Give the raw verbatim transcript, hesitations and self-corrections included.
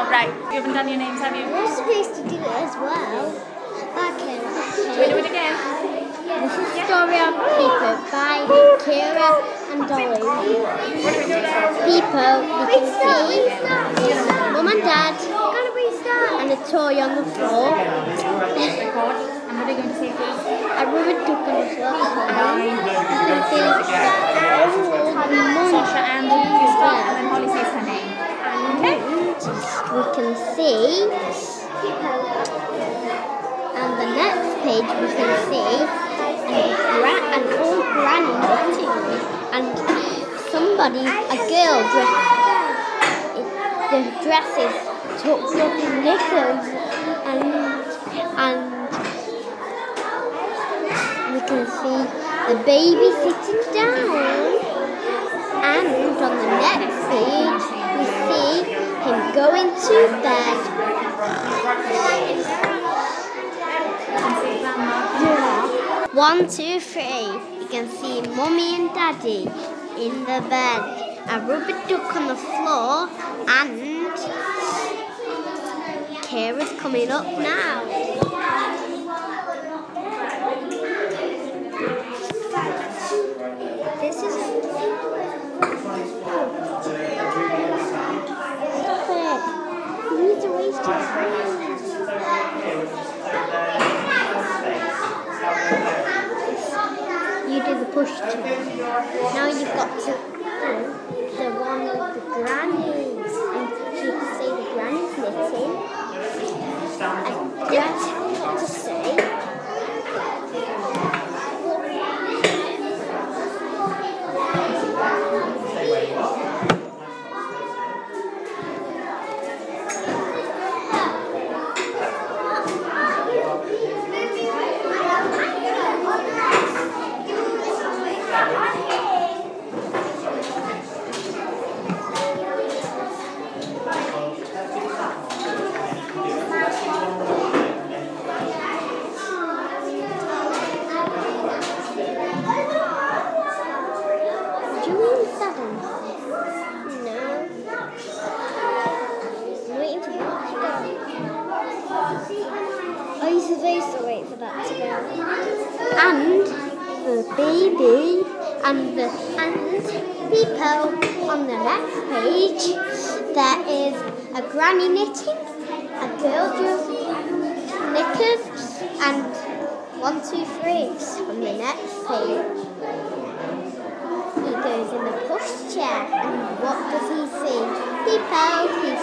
Right, you haven't done your names, have you? We're supposed to do it as well. Okay. Should we do it again? This is the story of Peepo by Kira and Dolly. What do we do now? Peepo, we can see Mum and Dad and a toy on the floor. Record. And what are you going to say, please? A rubber duck on the floor. And you can see Sasha and Krista, and then Holly says her name. Okay. We can see, and the next page we can see an, gra- an old granny knitting, and somebody, a girl, dressed, the dress is tucked up in knickers, and and we can see the baby sitting down, and on the next page we see him going to bed. One, two, three. You can see Mummy and Daddy in the bed, a rubber duck on the floor, and Kira's coming up now. This is You need to waste your time. You do the push to. Now you've got to do the one with the grannies. And you can say the granny's knitting. I don't know what to say. Do you mean seven? No. I'm waiting for that to go. Oh, you're supposed to wait for that to go. And the baby and the and Peepo on the next page. There is a granny knitting, a girl just knickers, and one, two, three on the next page. He goes in the pushchair, and what does he see? Peepo, he